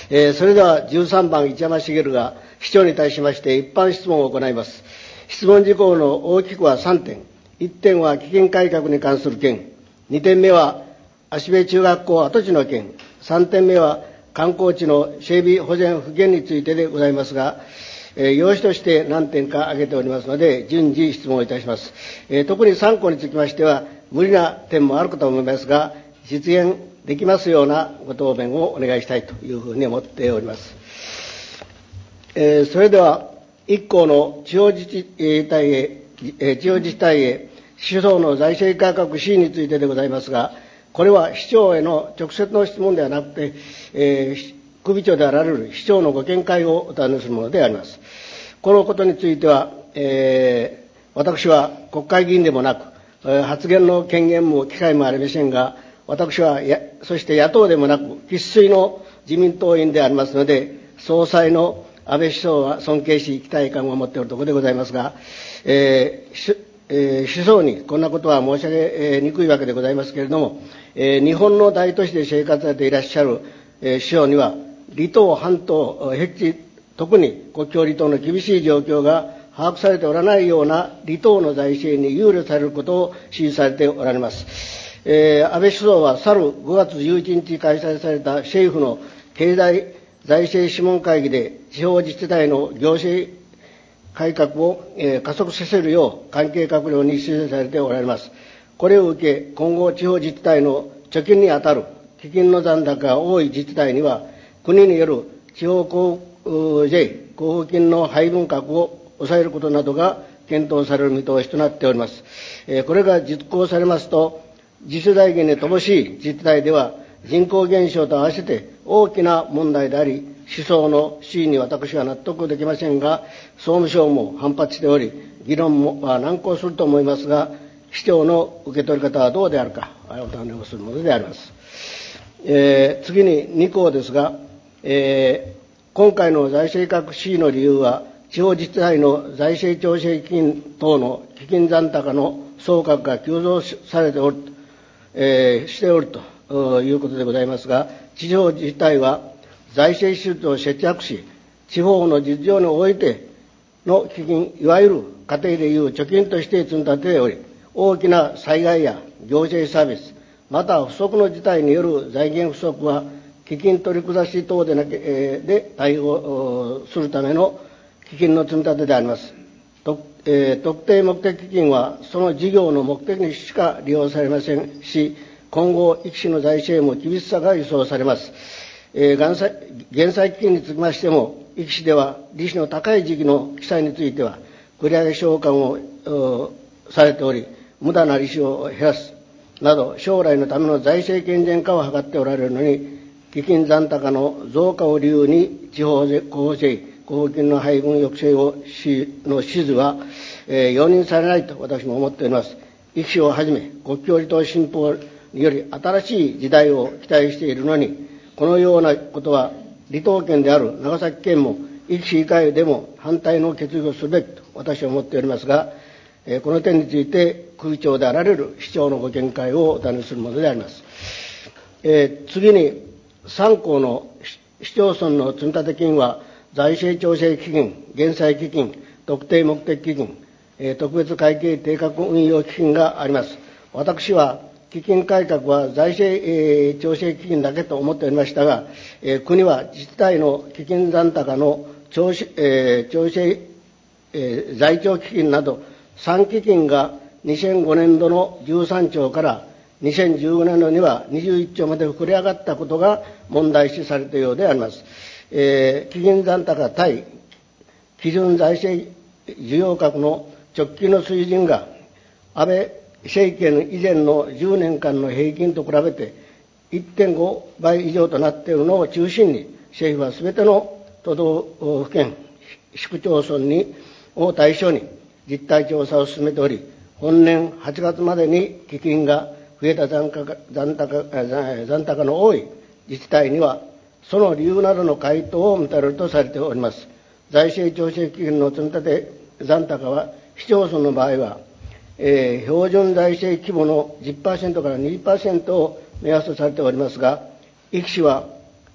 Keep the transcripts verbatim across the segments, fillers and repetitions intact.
えー、それではじゅうさんばん市山茂が市長に対しまして一般質問を行います。質問事項の大きくはさんてん。いってんは基金改革に関する件、にてんめは芦部中学校跡地の件、さんてんめは観光地の整備保全復元についてでございますが、えー、要旨として何点か挙げておりますので、順次質問いたします。えー、特にさんこにつきましては、無理な点もあるかと思いますが、実現できますようなご答弁をお願いしたいというふうに思っております。えー、それでは、いっ項の地方自治体へ、えー、地方自治体へ、市町の財政改革支援についてでございますが、これは市長への直接の質問ではなくて、えー、首長であられる市長のご見解をお尋ねするものであります。このことについては、えー、私は国会議員でもなく、発言の権限も機会もありませんが、私はや、そして野党でもなく、生粋の自民党員でありますので、総裁の安倍首相は尊敬し、期待感を持っているところでございますが、えーえー、首相にこんなことは申し上げにくいわけでございますけれども、えー、日本の大都市で生活されていらっしゃる、えー、首相には、離島、半島、僻地、特に国境離島の厳しい状況が把握されておらないような離島の財政に憂慮されることを指示されておられます。えー、安倍首相は去るごがつじゅういちにち開催された政府の経済財政諮問会議で地方自治体の行政改革を、えー、加速させるよう関係閣僚に指示されておられます。これを受け、今後地方自治体の貯金にあたる基金の残高が多い自治体には、国による地方交税、交付金の配分額を抑えることなどが検討される見通しとなっております。えー、これが実行されますと、自主財源に乏しい自治体では、人口減少と合わせて大きな問題であり、首相の指示に私は納得できませんが、総務省も反発しており、議論も難航すると思いますが、市長の受け取り方はどうであるか、お尋ねをするものであります。えー、次にに項ですが、えー、今回の財政改革支援の理由は、地方自治体の財政調整基金等の基金残高の総額が急増されておる、えー、しておるということでございますが、地方自治体は財政支出を節約し、地方の実情においての基金、いわゆる家庭でいう貯金として積み立てており、大きな災害や行政サービス、また不測の事態による財源不足は、基金取り下し等でなけ、えー、で対応するための基金の積み立てであります。とえー、特定目的基金はその事業の目的にしか利用されませんし、今後、育児の財政も厳しさが予想されます。えー、減債基金につきましても、育児では利子の高い時期の記載については、繰り上げ償還をされており、無駄な利子を減らすなど、将来のための財政健全化を図っておられるのに、基金残高の増加を理由に、地方交付税、交付金の配分抑制をしの指示は、えー、容認されないと私も思っております。育児をはじめ、国境離島新法により新しい時代を期待しているのに、このようなことは離島県である長崎県も育児以外でも反対の決議をするべきと私は思っておりますが、えー、この点について首長であられる市長のご見解をお尋ねするものであります。えー、次にさん項の市町村の積立金は財政調整基金、減債基金、特定目的基金、えー、特別会計定額運用基金があります。私は基金改革は財政、えー、調整基金だけと思っておりましたが、えー、国は自治体の基金残高の調整、えー、調整、えー、財調基金などさん基金がにせんごねんどのじゅうさんちょうからにせんじゅうごねんどにはにじゅういっちょうまで膨れ上がったことが問題視されたようであります。えー、基金残高対基準財政需要額の直近の水準が安倍政権以前のじゅうねんかんの平均と比べて いってんごばい以上となっているのを中心に、政府はすべての都道府県、市区町村にを対象に実態調査を進めており、本年はちがつまでに基金が増えた残高、残高、残高の多い自治体には、その理由などの回答を満たれるとされております。財政調整基金の積み立て残高は、市町村の場合は、えー、標準財政規模の じゅっパーセント から にじゅっパーセント を目安とされておりますが、育児は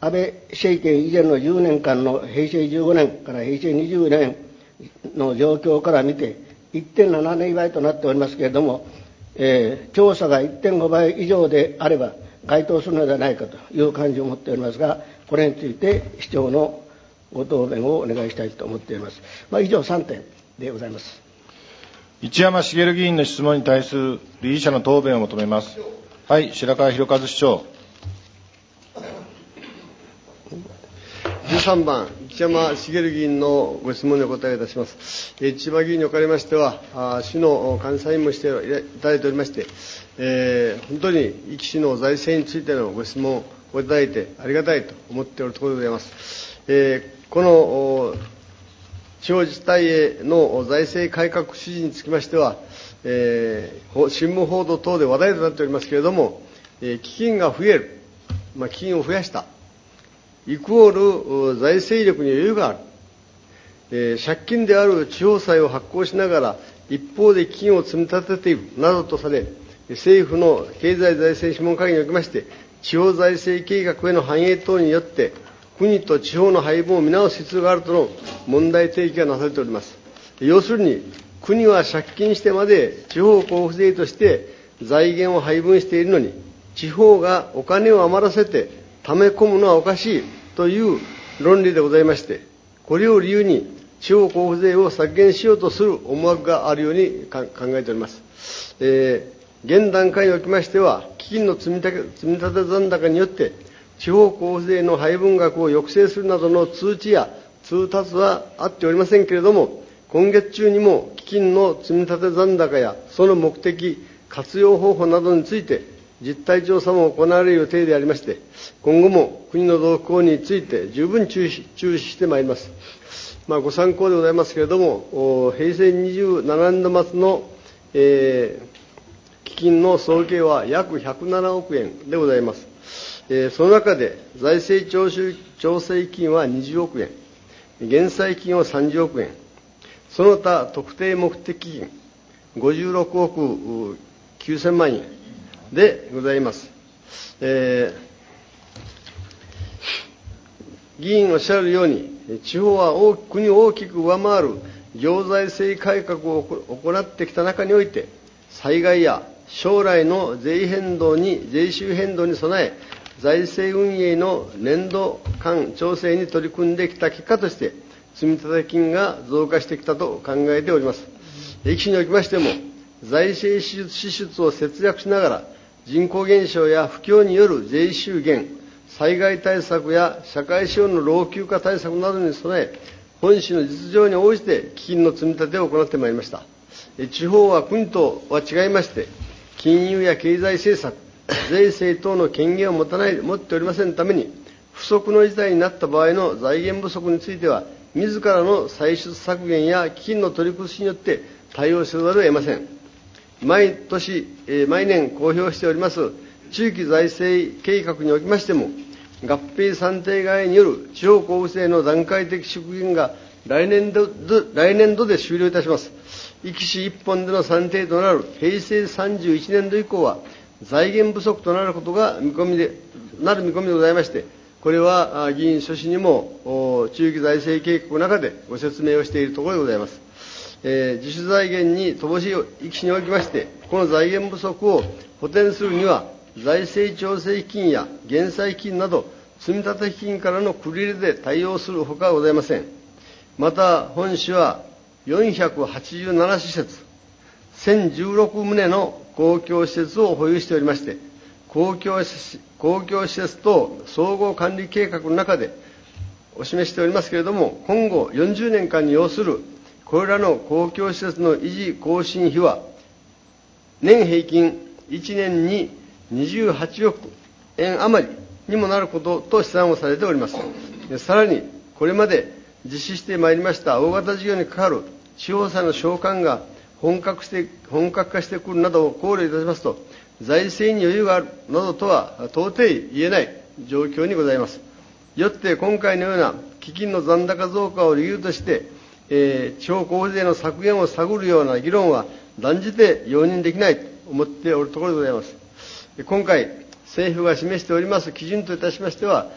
安倍政権以前のじゅうねんかんの平成じゅうごねんから平成にじゅうねんの状況から見て いってんなな 倍となっておりますけれども、えー、調査が いってんご 倍以上であれば該当するのではないかという感じを持っておりますが、これについて市長のご答弁をお願いしたいと思っております。まあ、以上さんてんでございます。 一山茂議員の質問に対する理事者の答弁を求めます。はい、白川博和市長。 じゅうさんばん、一山茂議員のご質問にお答えいたします。千葉議員におかれましては、市の監査員もしていただいておりまして、えー、本当に壱岐市の財政についてのご質問をいただいてありがたいと思っておるところでございます。えー、この地方自治体への財政改革指示につきましては、えー、新聞報道等で話題となっておりますけれども、えー、基金が増える、まあ、基金を増やした、イコール財政力に余裕がある、えー、借金である地方債を発行しながら、一方で基金を積み立てているなどとされ、政府の経済財政諮問会議におきまして、地方財政計画への反映等によって、国と地方の配分を見直す必要があるとの問題提起がなされております。要するに、国は借金してまで地方交付税として財源を配分しているのに、地方がお金を余らせて溜め込むのはおかしいという論理でございまして、これを理由に地方交付税を削減しようとする思惑があるように考えております。えー現段階におきましては、基金の積み立て、積み立て残高によって、地方交付税の配分額を抑制するなどの通知や通達はあっておりませんけれども、今月中にも基金の積み立て残高やその目的、活用方法などについて、実態調査も行われる予定でありまして、今後も国の動向について十分注視、注視してまいります。まあ、ご参考でございますけれども、平成にじゅうななねんど末の、えー基金の総計は約ひゃくななおくえんでございます。えー、その中で財政徴収調整金はにじゅうおくえん、減債金はさんじゅうおくえん、その他特定目的金ごじゅうろくおくきゅうせんまんえんでございます。えー、議員おっしゃるように、地方は大国を大きく上回る行財政改革を行ってきた中において、災害や将来の税変動に、税収変動に備え、財政運営の年度間調整に取り組んできた結果として、積立金が増加してきたと考えております。壱岐市におきましても、財政支出を節約しながら、人口減少や不況による税収減、災害対策や社会資本の老朽化対策などに備え、本市の実情に応じて基金の積み立てを行ってまいりました。地方は国とは違いまして、金融や経済政策、税制等の権限を持たない、持っておりませんために、不測の事態になった場合の財源不足については、自らの歳出削減や基金の取り崩しによって対応せざるを得ません。毎年、えー、毎年公表しております中期財政計画におきましても、合併算定外による地方交付税の段階的縮減が来年度、来年度で終了いたします。壱岐市一本での算定となる平成さんじゅういちねんど以降は、財源不足となることが見込みで、なる見込みでございまして、これは議員所司にも中期財政計画の中でご説明をしているところでございます。えー、自主財源に乏しい壱岐市におきまして、この財源不足を補填するには、財政調整基金や減債基金など、積立基金からの繰り入れで対応するほかございません。また、本市はよんひゃくはちじゅうななしせつ、せんじゅうろくとうの公共施設を保有しておりまして、公共施設と総合管理計画の中でお示しておりますけれども、今後よんじゅうねんかんに要するこれらの公共施設の維持更新費は、年平均いちねんににじゅうはちおくえん余りにもなることと試算をされております。さらに、これまで実施してまいりました大型事業にかかる地方債の償還が本格して、本格化してくるなどを考慮いたしますと、財政に余裕があるなどとは到底言えない状況にございます。よって今回のような基金の残高増加を理由として、えー、地方交付税の削減を探るような議論は断じて容認できないと思っておるところでございます。今回、政府が示しております基準といたしましては、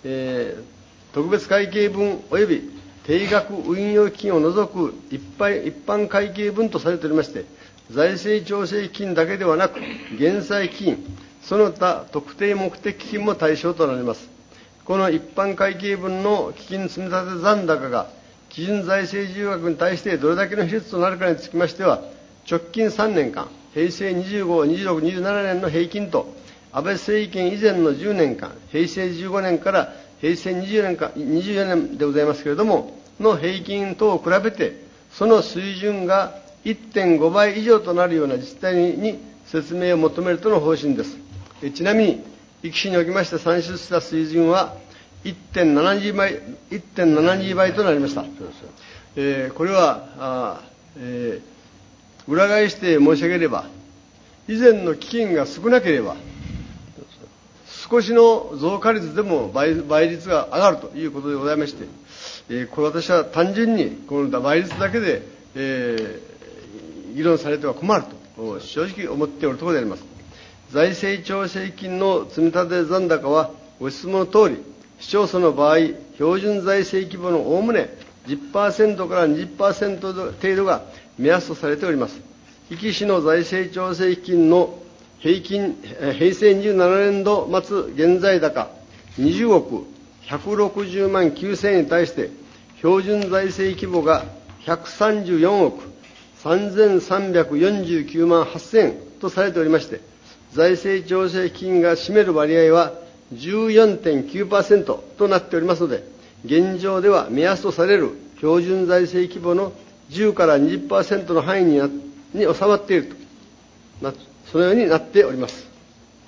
えー、特別会計分及び定額運用基金を除く一般会計分とされておりまして、財政調整基金だけではなく、減債基金、その他特定目的基金も対象となります。この一般会計分の基金積立残高が基準財政事業額に対してどれだけの比率となるかにつきましては、直近さんねんかん、平成にじゅうご、にじゅうろく、にじゅうななねんの平均と、安倍政権以前のじゅうねんかん、平成じゅうごねんから平成にじゅうよねんか、にじゅうよねんでございますけれども、の平均等を比べて、その水準が いってんごばい以上となるような自治体に説明を求めるとの方針です。ちなみに、壱岐市におきまして算出した水準は いってんななにばい、いってんななにばいとなりました。えー、これは、あえー、裏返して申し上げれば、以前の基金が少なければ、少しの増加率でも 倍, 倍率が上がるということでございまして、えー、これ私は単純にこの倍率だけで、えー、議論されては困ると正直思っておるところであります。財政調整金の積立残高はご質問のとおり、市町村の場合、標準財政規模のおおむね じゅっパーセント から にじゅっパーセント 程度が目安とされております。壱岐市の財政調整金の平均、平成にじゅうななねんど末現在高にじゅうおくひゃくろくじゅうまんきゅうせんえんに対して、標準財政規模がひゃくさんじゅうよんおくさんぜんさんびゃくよんじゅうきゅうまんはっせんえんとされておりまして、財政調整金が占める割合は じゅうよんてんきゅうパーセント となっておりますので、現状では目安とされる標準財政規模のじゅうから にじゅっパーセント の範囲になに収まっていると、そのようになっております。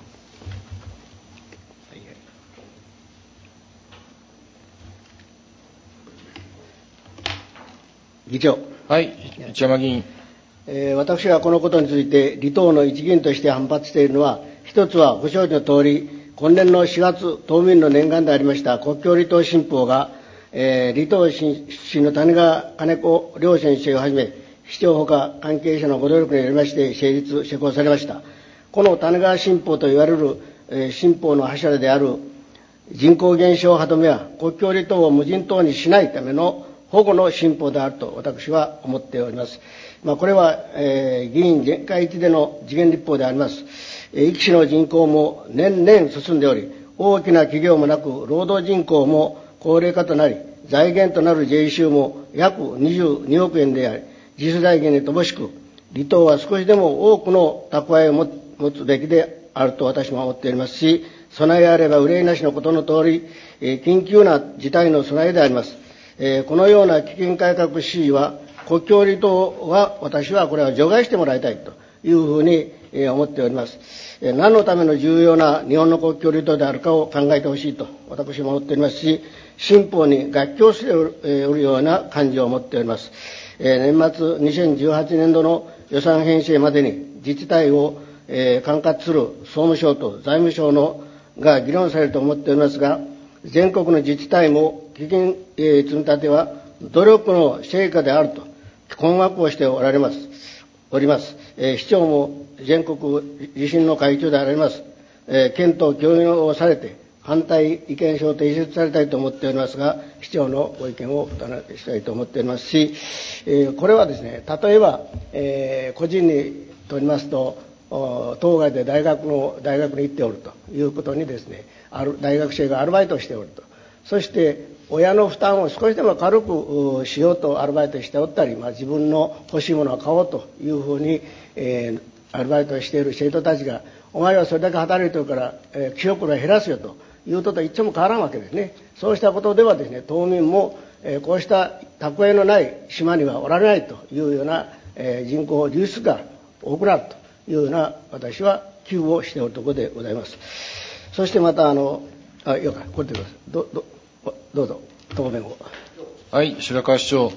議長。 はい、一山議員。 えー、私がこのことについて、離党の一議員として反発しているのは、一つはご承知の通り、今年のしがつ、島民の念願でありました国境離島新法が、えー、離島出身の谷川金子両先生をはじめ、市長ほか関係者のご努力によりまして成立、施行されました。この谷川新法といわれる、えー、新法の柱である人口減少歯止めは国境離島を無人島にしないための保護の新法であると私は思っております。まあ、これは、えー、議員全会一致での時限立法であります。えー、壱岐市の人口も年々進んでおり、大きな企業もなく、労働人口も高齢化となり、財源となる税収も約にじゅうにおくえんであり、自主財源に乏しく、離島は少しでも多くの蓄えを持つべきであると私も思っておりますし、備えあれば憂いなしのことのとおり、えー、緊急な事態の備えであります。えー、このような基金改革指示は、国境離島は私はこれは除外してもらいたいというふうに、えー、思っております。えー、何のための重要な日本の国境離島であるかを考えてほしいと私も思っておりますし、新法に合協しておるような感じを持っております。えー、年末にせんじゅうはちねんどの予算編成までに自治体を、えー、管轄する総務省と財務省のが議論されると思っておりますが、全国の自治体も基金、えー、積み立ては努力の成果であると困惑をしておられます。おります。えー、市長も全国自身の会長であります。えー、県と協議をされて反対意見書を提出されたいと思っておりますが、市長のご意見をしたいと思っておりますし、えー、これはですね、例えば、えー、個人にとりますと、当該で大学の大学に行っておるということにですね、ある大学生がアルバイトをしておると、そして親の負担を少しでも軽くしようとアルバイトしておったり、まあ、自分の欲しいものを買おうというふうに、えー、アルバイトをしている生徒たちが、お前はそれだけ働いてるから、えー、記憶を減らすよということと一丁も変わらんわけですね。そうしたことではですね、島民も、えー、こうした蓄えのない島にはおられないというような、えー、人口流出が多くなるというような私は危惧をしておるところでございます。そしてまたあのあよかこれでください。どどどうぞ答弁を。 はい、白川市長。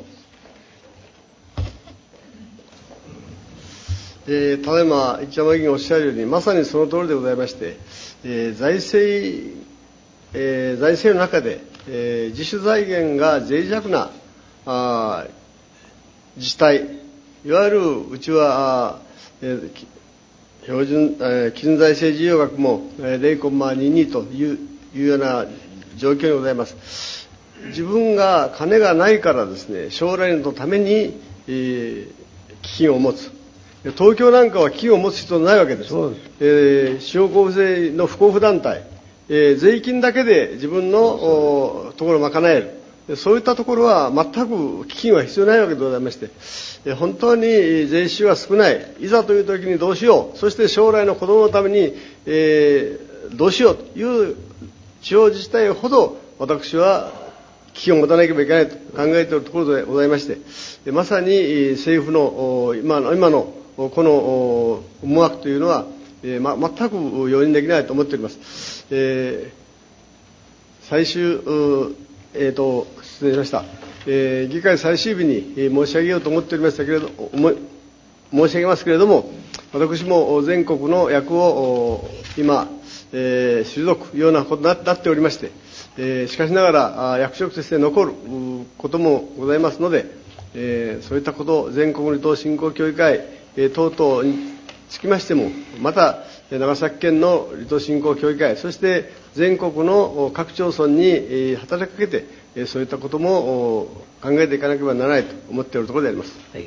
えー、ただいま一山議員おっしゃるようにまさにその通りでございまして、えー、財政、えー、財政の中で、えー、自主財源が脆弱なあ自治体、いわゆるうちは、えー、標準、えー、基準財政事業額も ゼロコンマにに といういうような状況にございます。自分が金がないからですね、将来のために、えー、基金を持つ。東京なんかは基金を持つ必要ないわけです。そうです。えー、地方交付税の不交付団体、えー、税金だけで自分のところを賄える。そういったところは全く基金は必要ないわけでございまして、本当に税収が少ない、いざという時にどうしよう、そして将来の子どものために、えー、どうしようという地方自治体ほど私は基金を持たなければいけないと考えているところでございまして、まさに政府の今の、今のこの思惑というのは、えーま、全く容認できないと思っております。えー、最終、えーと、失礼しました。えー、議会最終日に申し上げようと思っておりましたけれども、申し上げますけれども、私も全国の役を今、えー、退くようなことになっておりまして、えー、しかしながら役職として残ることもございますので、えー、そういったこと、全国離島振興協議会、えー、等々につきましても、また長崎県の離島振興協議会、そして全国の各町村に働きかけて、そういったことも考えていかなければならないと思っているところであります。はい、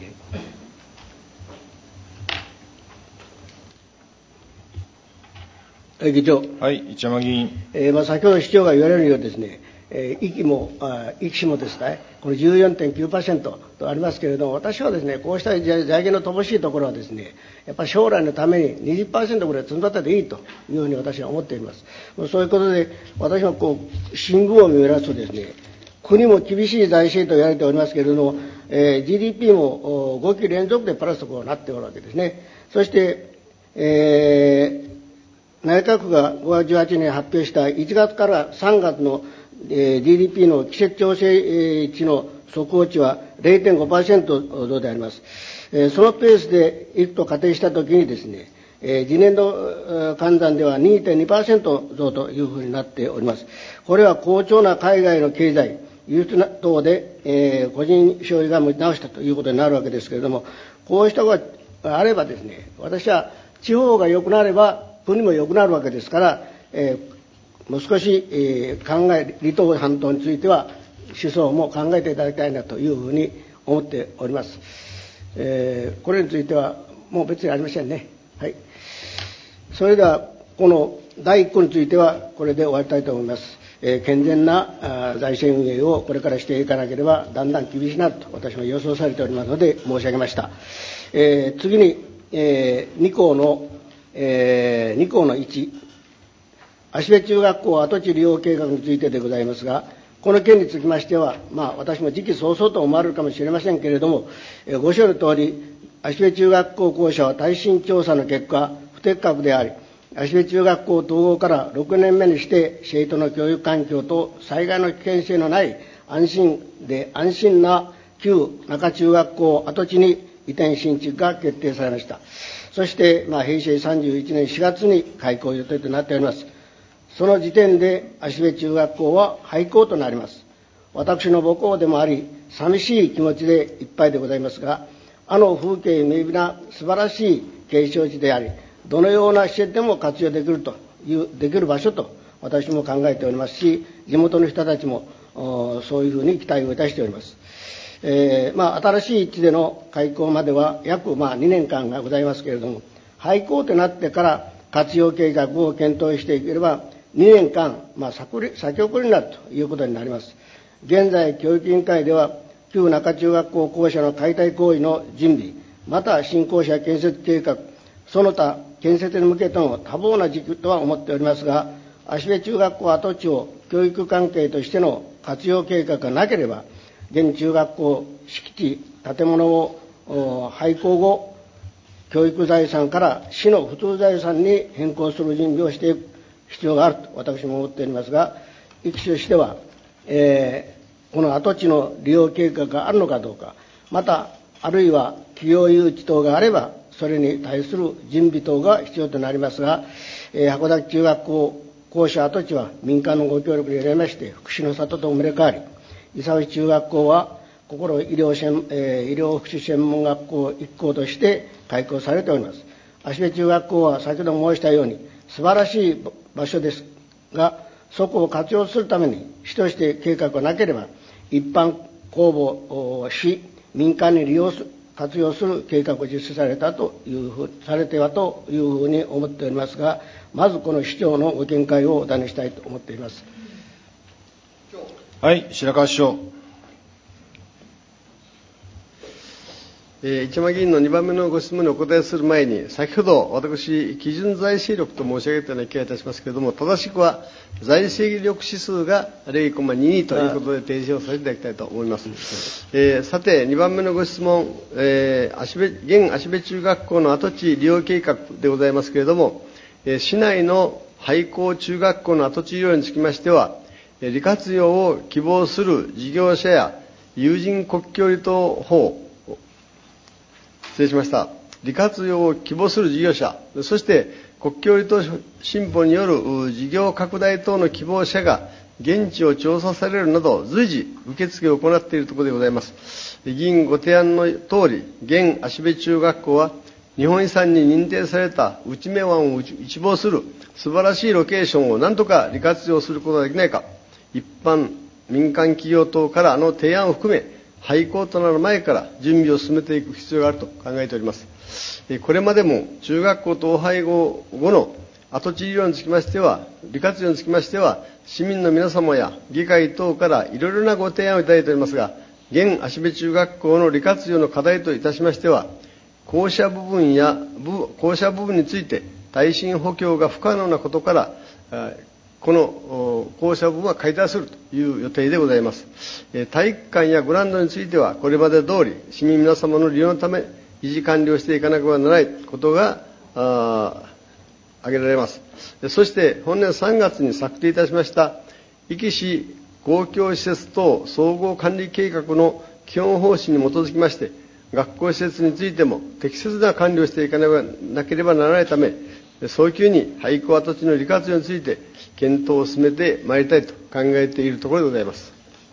議長。 はい、一山議員。 えーまあ、先ほど市長が言われるようですね、えー、息も、あ息しもですね、この じゅうよんてんきゅうパーセント とありますけれども、私はですね、こうした財源の乏しいところはですね、やっぱり将来のために にじゅっパーセント ぐらい積んだってでいいというふうに私は思っています。そういうことで、私はこう、新聞を見ますとですね、国も厳しい財政と言われておりますけれども、えー、ジーディーピー もごき連続でプラスとなっておるわけですね。そして、えー内閣府がごがつじゅうはちねんに発表したいちがつからさんがつの ジーディーピー の季節調整値の速報値は れいてんごパーセント 増であります。そのペースでいくと仮定したときにですね、次年度換算では にてんにパーセント 増というふうになっております。これは好調な海外の経済、輸出等で、えー、個人消費が持ち直したということになるわけですけれども、こうしたことがあればですね、私は地方が良くなれば国も良くなるわけですから、えー、もう少し、えー、考え、離島半島については思想も考えていただきたいなというふうに思っております。えー、これについてはもう別にありませんね。はい。それではこのだいいっこについてはこれで終わりたいと思います。えー、健全な財政運営をこれからしていかなければだんだん厳しくなると私も予想されておりますので申し上げました。えー、次に、えー、に項のえー、に項のいち、芦部中学校跡地利用計画についてでございますが、この件につきましては、まあ、私も時期尚早と思われるかもしれませんけれども、えー、ご承知の通り、芦部中学校校舎は耐震調査の結果、不適格であり、芦部中学校統合からろくねんめにして、生徒の教育環境と災害の危険性のない安心で安心な旧中中学校跡地に移転新築が決定されました。そして、まあ、平成さんじゅういちねんしがつに開校予定となっております。その時点で芦部中学校は廃校となります。私の母校でもあり、寂しい気持ちでいっぱいでございますが、あの風景明媚な素晴らしい景勝地であり、どのような施設でも活用できるという、できる場所と私も考えておりますし、地元の人たちもそういうふうに期待をいたしております。えーまあ、新しい地での開校までは約、まあ、にねんかんがございますけれども、廃校となってから活用計画を検討していければにねんかん、まあ、先送りになるということになります。現在教育委員会では旧中中学校校舎の解体行為の準備、また新校舎建設計画、その他建設に向けての多忙な時期とは思っておりますが、芦部中学校跡地を教育関係としての活用計画がなければ、現中学校敷地建物を廃校後、教育財産から市の普通財産に変更する準備をしていく必要があると私も思っておりますが、壱岐市としては、えー、この跡地の利用計画があるのかどうか、またあるいは企業誘致等があればそれに対する準備等が必要となりますが、えー、函館中学校校舎跡地は民間のご協力で得られまして福祉の里と生まれ変わり、伊佐内中学校は心医療、えー、医療福祉専門学校一校として開校されております。芦部中学校は先ほど申したように素晴らしい場所ですが、 そこを活用するために、主として計画がなければ、一般公募し、民間に利用する、活用する計画を実施されたというふう、されてはというふうに思っておりますが、まずこの市長のご見解をお尋ねしたいと思っています。 はい、白川市長。 えー、市山議員のにばんめのご質問にお答えする前に、先ほど私、基準財政力と申し上げたような気がいたしますけれども、正しくは財政力指数が ゼロコンマにに ということで提示をさせていただきたいと思います。えー、さて、にばんめのご質問、えー、足部現芦部中学校の跡地利用計画でございますけれども、えー、市内の廃校中学校の跡地利用につきましては、利活用を希望する事業者や有人国境離島法、失礼しました。利活用を希望する事業者、そして国境離島新法による事業拡大等の希望者が現地を調査されるなど、随時受付を行っているところでございます。議員ご提案の通り、現芦部中学校は日本遺産に認定された内目湾を一望する素晴らしいロケーションを何とか利活用することができないか、一般民間企業等からの提案を含め、廃校となる前から準備を進めていく必要があると考えております。これまでも中学校統廃合後の跡地利用につきましては、利活用につきましては、市民の皆様や議会等からいろいろなご提案をいただいておりますが、現芦部中学校の利活用の課題といたしましては、校舎部分や校舎部分について耐震補強が不可能なことから、この校舎部分は解体するという予定でございます。体育館やグラウンドについては、これまで通り市民皆様の利用のため維持管理をしていかなければならないことが挙げられます。そして本年さんがつに策定いたしました壱岐市公共施設等総合管理計画の基本方針に基づきまして、学校施設についても適切な管理をしていかなければならないため、早急に廃校跡地の利活用について検討を進めてまいりたいと考えているところでございます。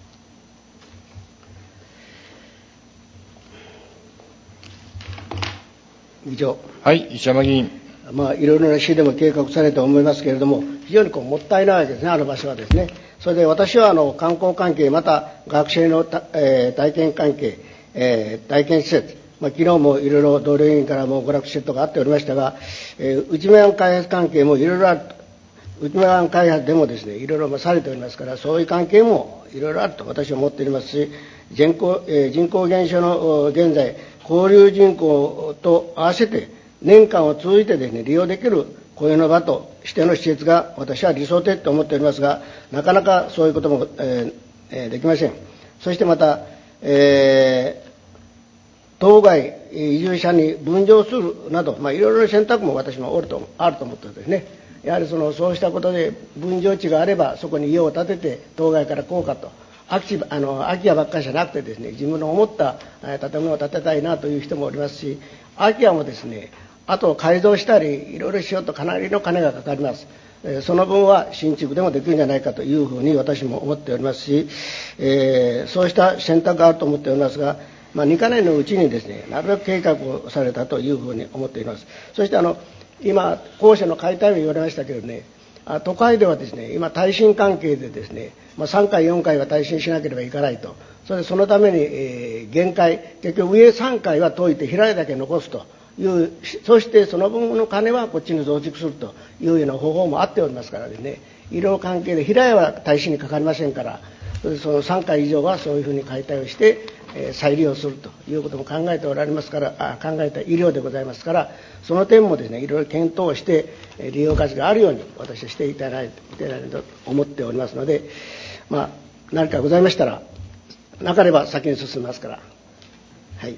議長。 はい、石山議員。 まあ、いろいろな市でも計画されて思いますけれども、非常にこうもったいないわけですね、あの場所はですね。それで私はあの観光関係、また学生のた、えー、体験関係、えー、体験施設、まあ、昨日もいろいろ同僚議員からも娯楽施設とかあっておりましたが、えー、内目湾開発関係もいろいろあると。内目湾開発でもですね、いろいろされておりますから、そういう関係もいろいろあると私は思っておりますし、人口、えー、人口減少の現在、交流人口と合わせて年間を通じてですね、利用できる雇用の場としての施設が私は理想的と思っておりますが、なかなかそういうことも、えー、できません。そしてまた、えー当該移住者に分譲するなど、まあ、いろいろな選択も私もあるとあると思っているんですね。やはりそのそうしたことで分譲地があればそこに家を建てて当該からこうかと空きあの空き家ばっかりじゃなくてですね、自分の思った建物を建てたいなという人もおりますし、空き家もですね、あと改造したりいろいろしようとかなりの金がかかります。その分は新築でもできるんじゃないかというふうに私も思っておりますし、えー、そうした選択があると思っておりますが、まあ、にかねんのうちにですね、なるべく計画をされたというふうに思っています。そしてあの今校舎の解体も言われましたけどね、都会ではですね、今耐震関係でですね、まあ、さんかいよんかいは耐震しなければいかないと。それでそのために、えー、限界、結局上さんかいは解いて平屋だけ残すという、そしてその分の金はこっちに増築するというような方法もあっておりますからですね、医療関係で平屋は耐震にかかりませんから、そのさんかい以上はそういうふうに解体をして、えー、再利用するということも考えておられますからあ考えた医療でございますから、その点もですねいろいろ検討して、えー、利用価値があるように私はしていただいていただいと思っておりますので、まあ何かございましたらなければ先に進みますから、はい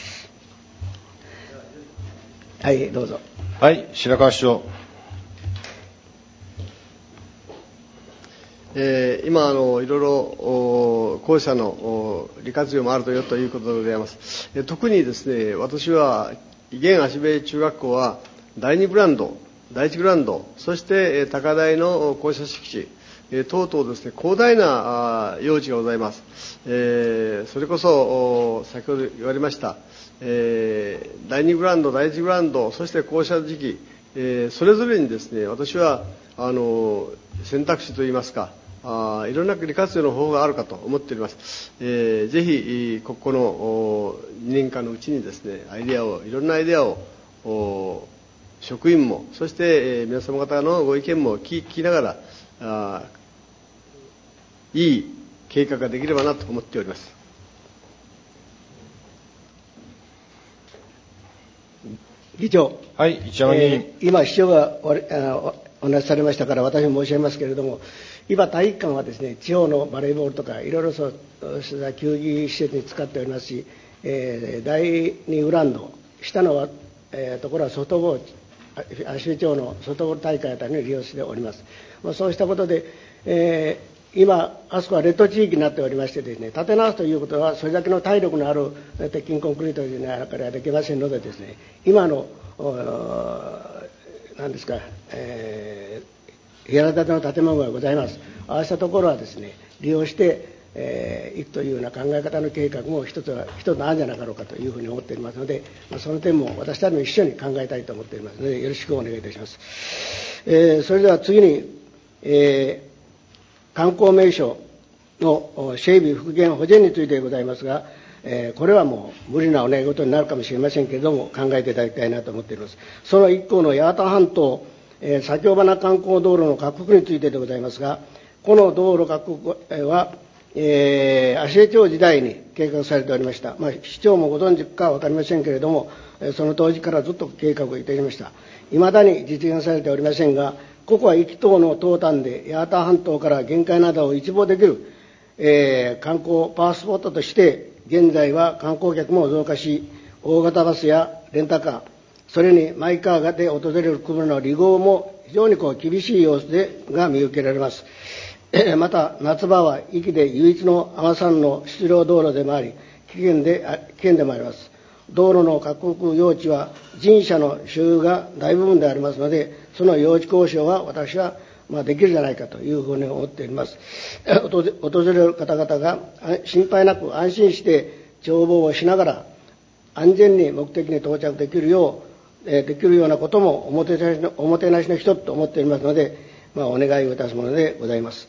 はいどうぞ。 はい、白川市長。 えー、今あのいろいろ校舎の利活用もあるというということでございます。えー、特にですね、私は現芦部中学校はだいにグラウンド、だいいちグラウンド、そして高台の校舎敷地、えー、等々ですね、広大な用地がございます。えー、それこそ先ほど言われました、えー、だいにグラウンド、だいいちグラウンド、そして校舎時期、えー、それぞれにですね、私はあの選択肢といいますか、あいろんな利活用の方法があるかと思っております。えー、ぜひここのにねんかんのうちにですね、アイデアをいろんなアイデアを職員もそして、えー、皆様方のご意見も聞きながら、あいい計画ができればなと思っております。 議長、 はい、一山議員、 えー、今、市長がおお話しされましたから、私も申し上げますけれども、今、体育館はですね、地方のバレーボールとか、いろいろそうした球技施設に使っておりますし、えー、だいにグラウンド、下の、えー、ところは外房、芦部町の外房大会あたりに利用しております。まあ、そうしたことで、えー今、あそこはレッド地域になっておりましてですね、建て直すということは、それだけの体力のある鉄筋コンクリートでなからできませんのでですね、今の、何ですか、えー、平建ての建物がございます。ああしたところはですね、利用して、えー、いくというような考え方の計画も一つは、一つの案じゃなかろうかというふうに思っておりますので、その点も私たちも一緒に考えたいと思っておりますので、よろしくお願いいたします。えー、それでは次に、えー観光名所の整備復元保全についてでございますが、えー、これはもう無理なお願い事になるかもしれませんけれども、考えていただきたいなと思っています。その一方の八幡半島、えー、先尾花観光道路の拡幅についてでございますが、この道路拡幅は、えー、芦江町時代に計画されておりました。まあ、市長もご存知かは分かりませんけれども、その当時からずっと計画をいたしました。いまだに実現されておりませんが、ここは壱岐島の東端で八幡半島から玄界灘を一望できる、えー、観光パワースポットとして現在は観光客も増加し、大型バスやレンタカー、それにマイカーで訪れる車の利用も非常にこう厳しい様子でが見受けられます。また夏場は壱岐で唯一の海女さんの出漁道路でもあり、危険で危険でもあります。道路の拡幅用地は人車の所有が大部分でありますので、その用地交渉は私はまあできるじゃないかというふうに思っております。訪れる方々が心配なく安心して眺望をしながら安全に目的に到着できるよう、えー、できるようなこともおもてなしの、おもてなしの一つと思っておりますので、まあ、お願いをいたすものでございます。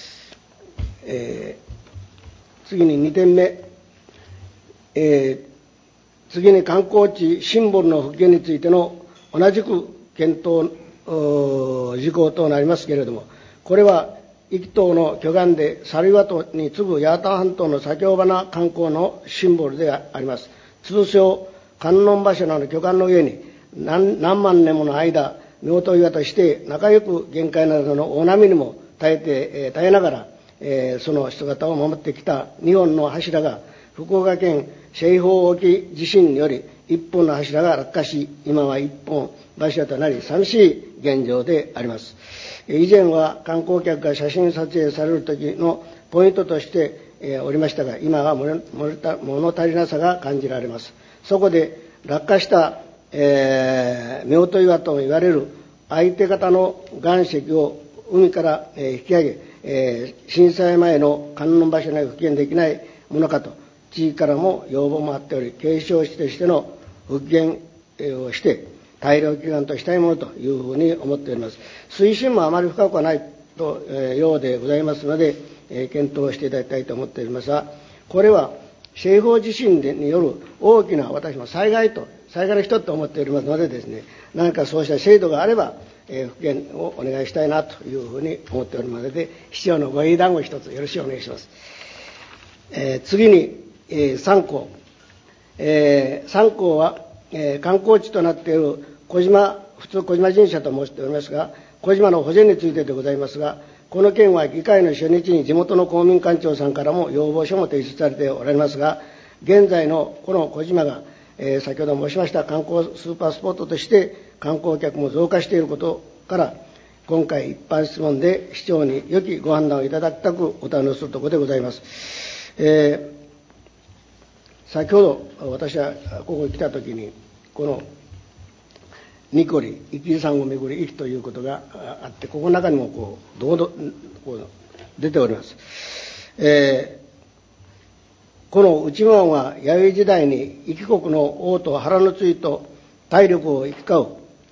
えー、次ににてんめ、えー次に観光地シンボルの復元についての同じく検討事項となりますけれども、これは壱岐島の巨岩で猿岩島に次ぐ八幡半島の先尾花観光のシンボルであります。通称観音柱の巨岩の上に 何, 何万年もの間夫婦岩として仲良く玄界灘の大波にも耐えて、えー、耐えながら、えー、その姿を守ってきたにほんの柱が福岡県西方沖地震により一本の柱が落下し、今は一本柱となり寂しい現状であります。以前は観光客が写真撮影される時のポイントとしておりましたが、今は物足りなさが感じられます。そこで落下した、えー、夫婦岩と言われる相手方の岩石を海から引き上げ、えー、震災前の観音柱に復元できないものかと地域からも要望もあっており、継承地としての復元をして大量祈願としたいものというふうに思っております。水深もあまり深くはないと、えー、ようでございますので、えー、検討していただきたいと思っておりますが、これは西方地震による大きな私も災害と災害の一つと思っておりますのでですね、何かそうした制度があれば、えー、復元をお願いしたいなというふうに思っておりますので、市長のご英断を一つよろしくお願いします。えー、次にえー、三港、えー、三港は、えー、観光地となっている小島、普通小島神社と申しておりますが、小島の保全についてでございますが、この件は議会の初日に地元の公民館長さんからも要望書も提出されておられますが、現在のこの小島が、えー、先ほど申しました観光スーパースポットとして観光客も増加していることから、今回一般質問で市長に良きご判断をいただきたくお頼みするところでございます。えー先ほど私はここに来たときに、このニコリ、壱岐山をめぐり壱岐ということがあって、ここの中にもこうどうどこう出ております。えー、この内門は弥生時代に壱岐国の王と腹のついと体力を行き交う、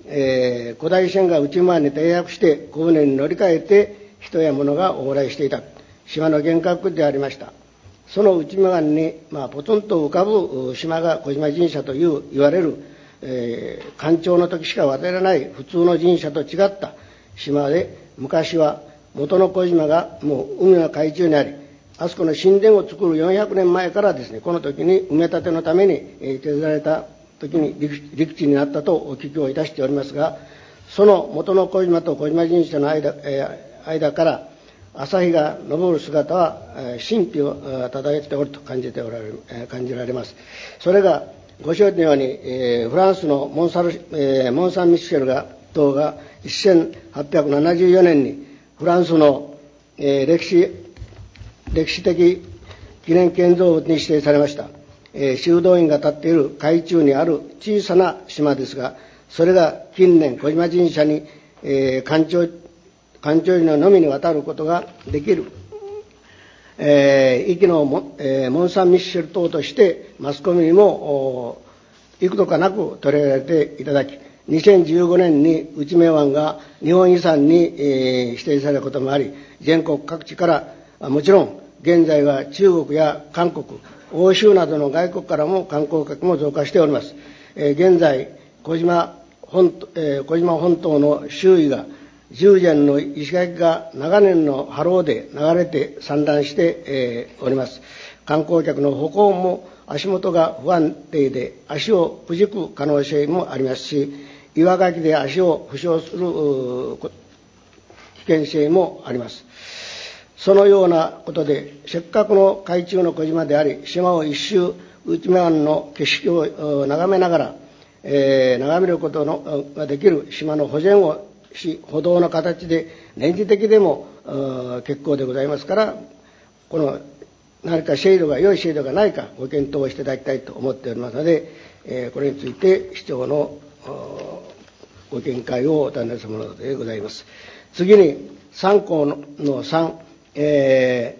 えー、古代船が内湾に停泊して小舟に乗り換えて人や物が往来していた島の幻覚でありました。その内湾に、まあ、ポツンと浮かぶ島が小島神社という言われる、えー、干潮の時しか渡れない普通の神社と違った島で、昔は元の小島がもう海の海中にあり、あそこの神殿を作るよんひゃくねんまえからですね、この時に埋め立てのために、えー、削られた時に 陸, 陸地になったとお聞きをいたしておりますが、その元の小島と小島神社の 間,、えー、間から朝日が昇る姿は、えー、神秘を漂っておると感じておられる、えー、感じられます。それがご承知のように、えー、フランスのモンサル、えー、モンサンミッシェルが等がせんはっぴゃくななじゅうよねんにフランスの、えー、歴史歴史的記念建造物に指定されました、えー、修道院が建っている海中にある小さな島ですが、それが近年小島神社に、えー、干潮干潮時ののみに渡ることができる、えー、域のモ、えー、モンサンミッシェル島としてマスコミにも幾度かなく取り上げられていただき、にせんじゅうごねんに内目湾が日本遺産に、えー、指定されることもあり、全国各地からもちろん現在は中国や韓国、欧州などの外国からも観光客も増加しております。えー、現在小島本、えー、小島本島の周囲が十間の石垣が長年の波浪で流れて散乱して、えー、おります。観光客の歩行も足元が不安定で足をくじく可能性もありますし、岩垣で足を負傷する危険性もあります。そのようなことで、せっかくの海中の小島であり、島を一周内湾の景色を眺めながら、えー、眺めることのができる島の保全をし、歩道の形で年次的でも結構でございますから、この何かシェードが良いシェードがないかご検討していただきたいと思っておりますので、えー、これについて市長のご見解をお尋ねするものでございます。次にさん項のさん、え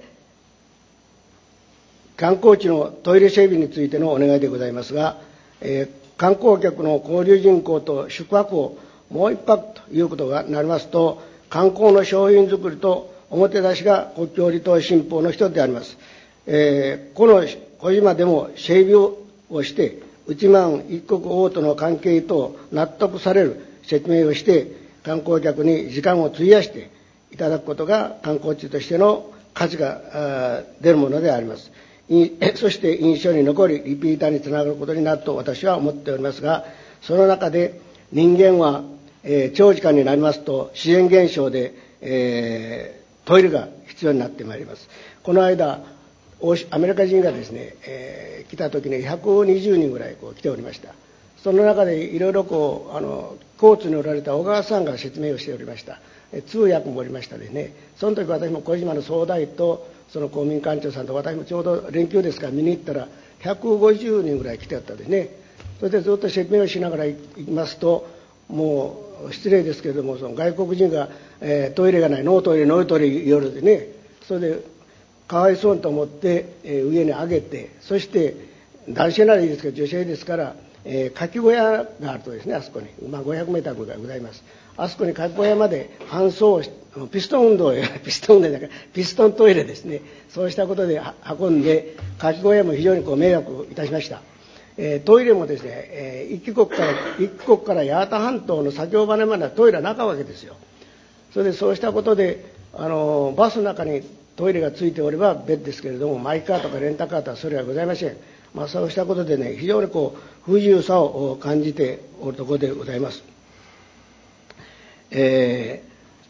ー、観光地のトイレ整備についてのお願いでございますが、えー、観光客の交流人口と宿泊をもう一泊ということがなりますと、観光の商品作りと表出しが国境離島新報の一つであります。えー、この小島でも整備をして内湾一国王との関係と納得される説明をして観光客に時間を費やしていただくことが観光地としての価値が出るものであります。そして印象に残りリピーターにつながることになると私は思っておりますが、その中で人間は、えー、長時間になりますと自然現象で、えー、トイレが必要になってまいります。この間アメリカ人がですね、えー、来た時にひゃくにじゅうにんぐらいこう来ておりました。その中でいろいろこうあのコーツにおられた小川さんが説明をしておりました。通訳もおりましたでね、その時私も小島の総代とその公民館長さんと私もちょうど連休ですから見に行ったらひゃくごじゅうにんぐらい来てあったでね。それでずっと説明をしながら行きますと、もう失礼ですけれども、その外国人が、えー、トイレがない、ノートイレノートイレ夜でね、それでかわいそうと思って、えー、上に上げて、そして男性ならいいですけど女性ですから、えー、かき小屋があるとですね、あそこに、まあ、ごひゃくメーターぐらいございます。あそこにかき小屋まで搬送し、ピストン運動ピストン運動だからピストントイレですね、そうしたことで運んで、かき小屋も非常にこう迷惑いたしました。えー、トイレもですね、えー、一国から一国から八幡半島の作業場まではトイレはなかわけですよ。それでそうしたことで、あのバスの中にトイレがついておれば別ですけれども、マイカーとかレンタカーとはそれはございません。まあ、そうしたことでね、非常にこう不自由さを感じておるところでございます。え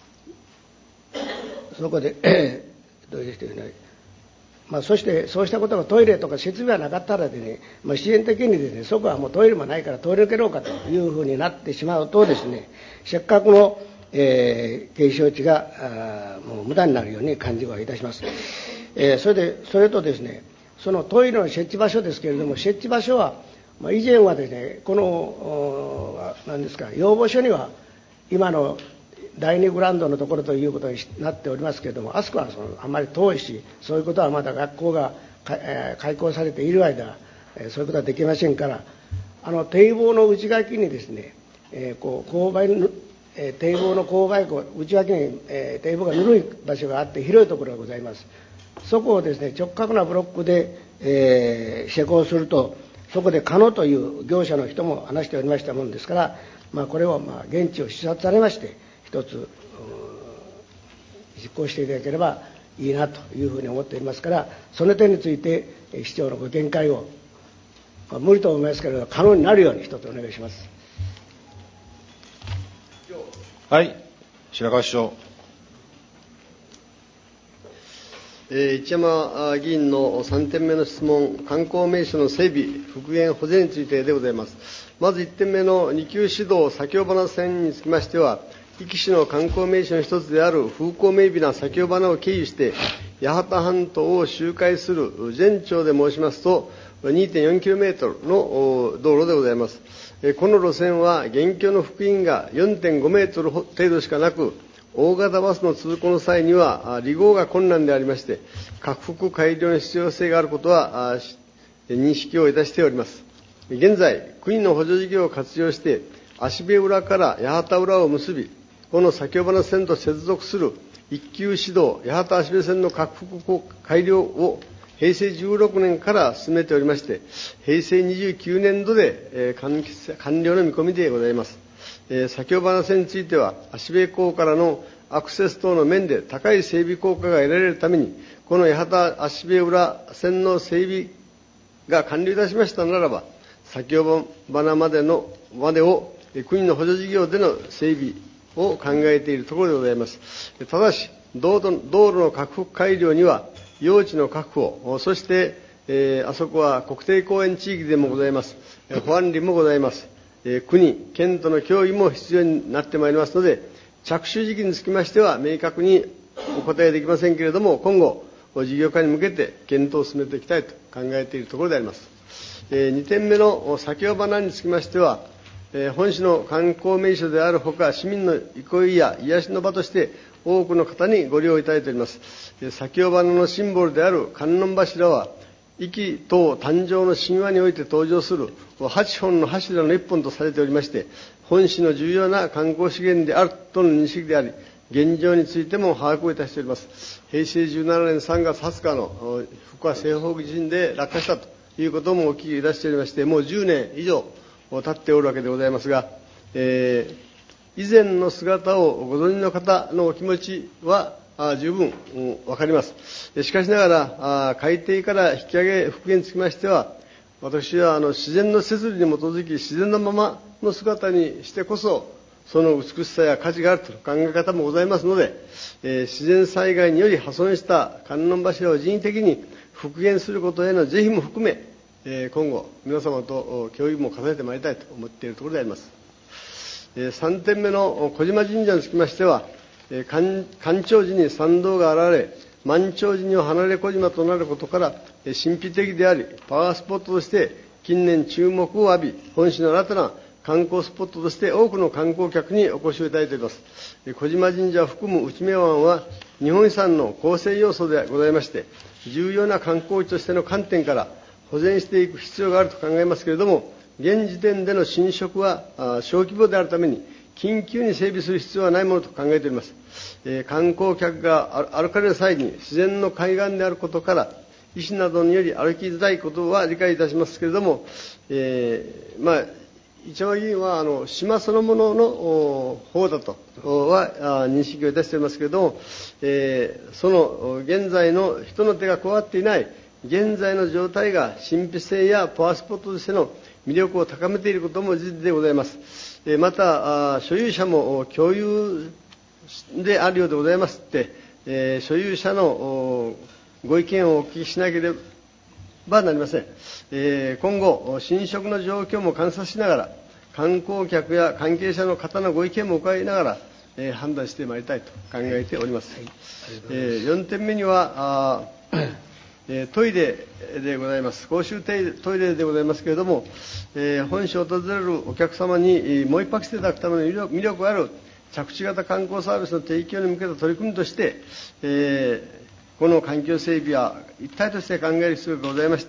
ー、そこで、えー、どうしてね、まあ、そしてそうしたことがトイレとか設備がなかったらでね、まあ、自然的にですね、そこはもうトイレもないからトイレ受けろうかというふうになってしまうとですね、せっかくの、えー、景勝地がもう無駄になるように感じはいたします。えー、それでそれとですね、そのトイレの設置場所ですけれども、設置場所は、まあ、以前はですね、この何ですか、要望書には今の第二グラウンドのところということになっておりますけれども、あそこはそのあんまり遠いし、そういうことはまだ学校が、えー、開校されている間、えー、そういうことはできませんから、あの堤防の内垣にですね、 えー、こう勾配の、えー、堤防の勾配湖、内脇に、えー、堤防がぬるい場所があって広いところがございます。そこをですね、直角なブロックで、えー、施工すると、そこで可能という業者の人も話しておりましたものですから、まあ、これをまあ現地を視察されまして、一つ実行していただければいいなというふうに思っておりますから、その点について市長のご見解を、まあ、無理と思いますけれど可能になるように一つお願いします。 はい、白川市長。 えー、一山議員のさんてんめの質問、観光名所の整備、復元、保全についてでございます。まずいってんめの二級指導先尾花線につきましては、壱岐市の観光名所の一つである風光明媚な先尾花を経由して、八幡半島を周回する全長で申しますと、にてんよんキロメートルの道路でございます。この路線は、現況の幅員が よんてんごメートル程度しかなく、大型バスの通行の際には、離合が困難でありまして、拡幅改良の必要性があることは、認識をいたしております。現在、国の補助事業を活用して、芦部浦から八幡浦を結び、この先尾花線と接続する一級指導八幡芦部線の拡幅改良を平成じゅうろくねんから進めておりまして、平成にじゅうきゅうねんどで完了の見込みでございます。先尾花線については、芦部港からのアクセス等の面で高い整備効果が得られるために、この八幡芦部浦線の整備が完了いたしましたならば、先尾花までのまでを国の補助事業での整備を考えているところでございます。ただし、道路の拡幅改良には、用地の確保、そして、えー、あそこは国定公園地域でもございます。保安林もございます。えー、国、県との協議も必要になってまいりますので、着手時期につきましては明確にお答えできませんけれども、今後、事業化に向けて検討を進めていきたいと考えているところであります。えー、にてんめの先尾花につきましては、えー、本市の観光名所であるほか、市民の憩いや癒しの場として多くの方にご利用いただいております。えー、先尾花のシンボルである観音柱は、壱岐島誕生の神話において登場するはちほんの柱のいっぽんとされておりまして、本市の重要な観光資源であるとの認識であり、現状についても把握をいたしております。平成じゅうななねんさんがつはつかの福岡西方地震で落下したということもお聞きいたしておりまして、もうじゅうねん以上経っておるわけでございますが、えー、以前の姿をご存知の方のお気持ちは十分わかります。しかしながら、海底から引き上げ復元につきましては、私はあの自然の摂理に基づき、自然のままの姿にしてこそ、その美しさや価値があるという考え方もございますので、えー、自然災害により破損した観音柱を人為的に復元することへの是非も含め、えー、今後、皆様と協議も重ねてまいりたいと思っているところであります。えー、さんてんめの小島神社につきましては、干潮時に参道が現れ、満潮時には離れ小島となることから、神秘的であり、パワースポットとして近年注目を浴び、本市の新たな観光スポットとして多くの観光客にお越しをいただいております。小島神社を含む内目湾は、日本遺産の構成要素でございまして、重要な観光地としての観点から保全していく必要があると考えますけれども、現時点での侵食は小規模であるために、緊急に整備する必要はないものと考えております。えー、観光客が歩かれる際に自然の海岸であることから、石などにより歩きづらいことは理解いたしますけれども、えー、まあ、一山議員はあの島そのものの方だとは認識をいたしておりますけれども、えー、その現在の人の手が加わっていない現在の状態が神秘性やパワースポットとしての魅力を高めていることも事実でございます。また、所有者も共有であるようでございますって、えー、所有者のご意見をお聞きしなければなりません。えー、今後、侵食の状況も観察しながら、観光客や関係者の方のご意見も伺いながら、えー、判断してまいりたいと考えております。はいはい、えー、よんてんめには、トイレでございます。公衆トイレでございますけれども、えー、本市を訪れるお客様にもう一泊していただくための魅力ある着地型観光サービスの提供に向けた取り組みとして、えー、この環境整備は一体として考える必要がございまして、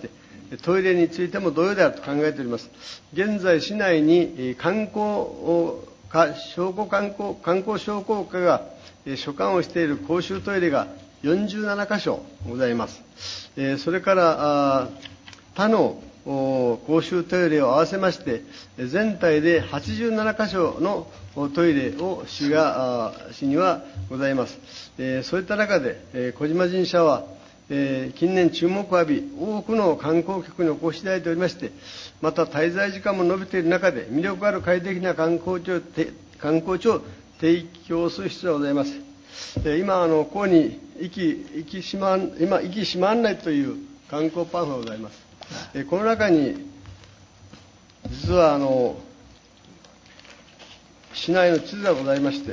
トイレについても同様であると考えております。現在、市内に観光課、商工観光、観光商工課が所管をしている公衆トイレがよんじゅうななかしょございます。それから他の公衆トイレを合わせまして、全体ではちじゅうななかしょのトイレを市が、市にはございます。そういった中で、小島神社は、近年注目を浴び、多くの観光客にお越しいただいておりまして、また滞在時間も延びている中で、魅力ある快適な観光地を、観光地を提供する必要がございます。今、あのここに壱岐壱岐島今壱岐島案内という観光パンフがございます。この中に実はあの市内の地図がございまして、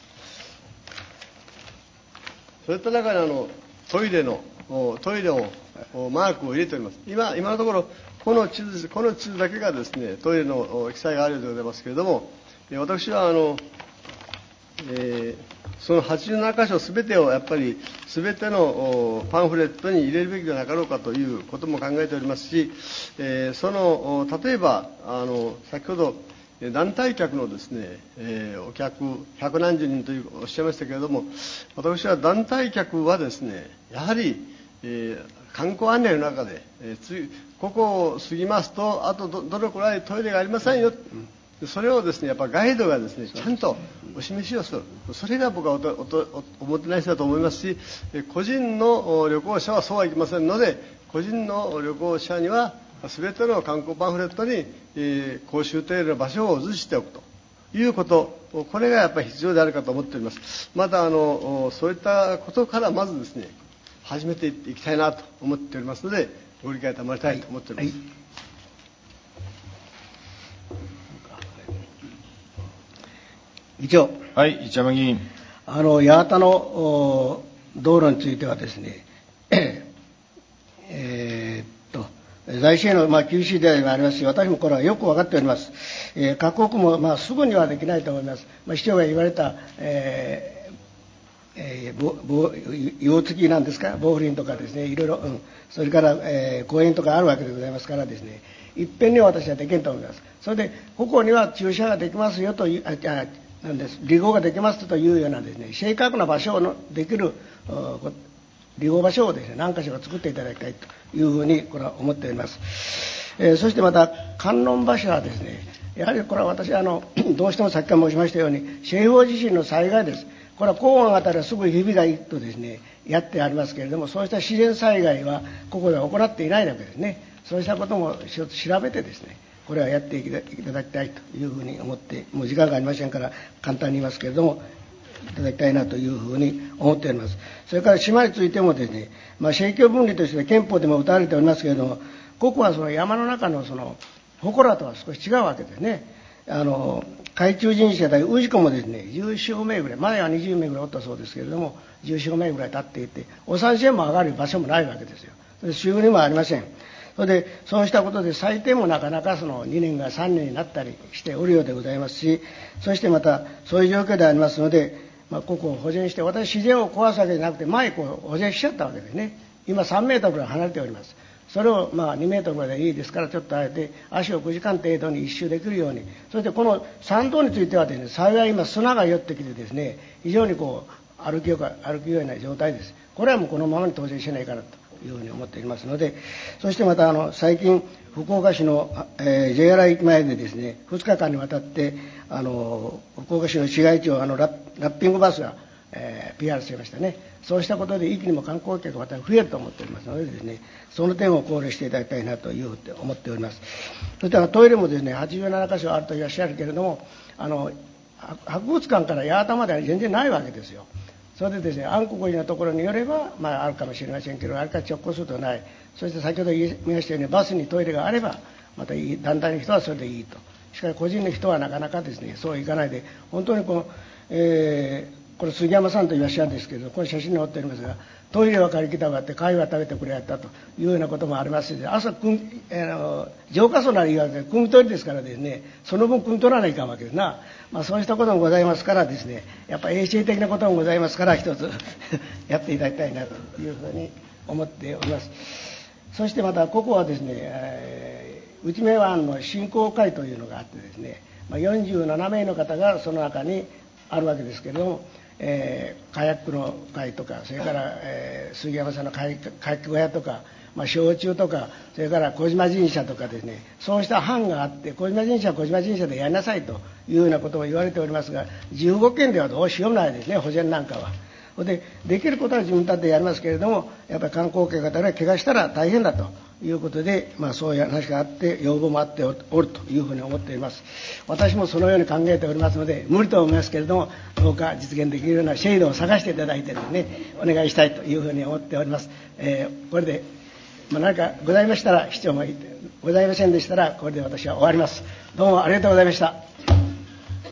そういった中にあのトイレのトイレをマークを入れております。今今のところこの地図この地図だけがですねトイレの記載があるようでございますけれども、私はあの、えーそのはちじゅうななかしょすべてをやっぱりすべてのパンフレットに入れるべきではなかろうかということも考えておりますし、えー、その例えばあの先ほど団体客のですね、えー、お客百何十人というおっしゃいましたけれども、私は団体客はですねやはり、えー、観光案内の中で、えー、つここを過ぎますとあと ど, どれくらいトイレがありませんよ、それをですねやっぱガイドがですねちゃんとお示しをする、それが僕はおとおとおもてなしだと思いますし、個人の旅行者はそうはいきませんので、個人の旅行者には全ての観光パンフレットに、えー、公衆トイレの場所を移しておくということ、これがやっぱり必要であるかと思っております。またあのそういったことからまずですね始めていきたいなと思っておりますので、ご理解賜りたいと思っております。はいはい、 議長。 はい、一山議員。 あの八幡の道路についてはですね、えー、っと財政のまあ厳しい時代がありますし、私もこれはよく分かっております。えー、各国もまあすぐにはできないと思います。まあ、市長が言われた、えーえー、用付きなんですか、防林とかですね、いろいろ、うん、それから、えー、公園とかあるわけでございますからですね、いっぺんには私はできんと思います。それでここには駐車ができますよという、ああなんです利用ができますというようなですね正確な場所のできる利用場所をですね何か所か作っていただきたいというふうにこれは思っております。えー、そしてまた観音橋はですねやはりこれは私あのどうしてもさっきから申しましたように西方地震の災害です。これは高温あたりはすぐひびがいくとですねやってありますけれども、そうした自然災害はここでは行っていないわけですね。そうしたことも一つ調べてですねこれはやっていただきたいというふうに思って、もう時間がありませんから簡単に言いますけれども、いただきたいなというふうに思っております。それから島についてもですね、まあ、政教分離として憲法でも謳われておりますけれども、ここはその山の中のその祠とは少し違うわけですね。あの海中神社で氏子もですねじゅうよんめいぐらい、前はにじゅうめいぐらいおったそうですけれども、じゅうよんめいぐらい立っていて、お三線も上がる場所もないわけですよ。収入もありません。それでそうしたことで採点もなかなかそのにねんがさんねんになったりしておるようでございますし、そしてまたそういう状況でありますので、まあ、ここを保全して、私自然を壊すわけじゃなくて前こう保全しちゃったわけですね。今さんメートルぐらい離れております。それをまあにメートルぐらいでいいですから、ちょっとあえて足をくじかん程度に一周できるように、そしてこの山道についてはですね幸い今砂が寄ってきてですね非常にこう歩きよか歩くような状態です。これはもうこのままに当然しないからというふうに思っておりますので、そしてまたあの最近福岡市の、えー、ジェイアール 駅前でですねふつかかんにわたってあの福岡市の市街地をあのラッラッピングバスが、えー、ピーアール してましたね。そうしたことで一気にも観光客がまた増えると思っておりますのでですね、その点を考慮していただきたいなというふうに思っております。そしてトイレもですねはちじゅうななかしょあるといらっしゃるけれども、あの博物館から八幡までは全然ないわけですよ。それでですね暗黒寺のところによれば、まあ、あるかもしれませんけど、あれから直行するとない。そして先ほど言いましたようにバスにトイレがあればまたいい、団体の人はそれでいいと。しかし個人の人はなかなかですねそういかないで、本当にこの、えー、これ杉山さんといらっしゃるんですけど、これ写真に載っておりますが、トイレは借りきたがあって貝は食べてくれやったというようなこともありますし、朝くん、えー、の浄化槽なり言われて汲み取りですからですね、その分汲み取らないかんわけですな。まあ、そうしたこともございますからですね、やっぱり衛生的なこともございますから一つやっていただきたいなというふうに思っております。 そしてまたここはですね、えー、内目湾の振興会というのがあってですね、まあ、よんじゅうななめいの方がその中にあるわけですけれども、えー、カヤックの会とか、それから、えー、杉山さんのカヤック小屋とか、まあ、焼酎とか、それから小島神社とかですね、そうした班があって、小島神社は小島神社でやりなさいというようなことを言われておりますが、じゅうごけんではどうしようもないですね、保全なんかは。で、できることは自分たちでやりますけれども、やっぱり観光客方が怪我したら大変だということで、まあ、そういう話があって、要望もあっておるというふうに思っています。私もそのように考えておりますので、無理と思いますけれども、どうか実現できるようなシェードを探していただいてですね、お願いしたいというふうに思っております。えー、これで、まあ、何かございましたら、市長もございませんでしたら、これで私は終わります。どうもありがとうございました。